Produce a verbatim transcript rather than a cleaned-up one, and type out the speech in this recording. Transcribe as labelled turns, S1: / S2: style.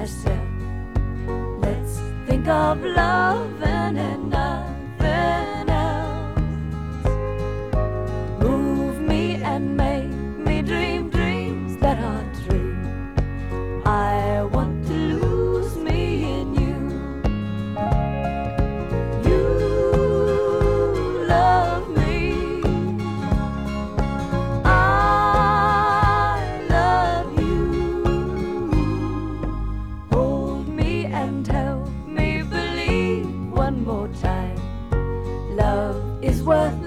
S1: yourself. Let's think of love and, and nothing else. Move me and make me dream dreams that are true. I want to lose me in you. You love me, I love you. Hold me and help me believe one more time, love is worth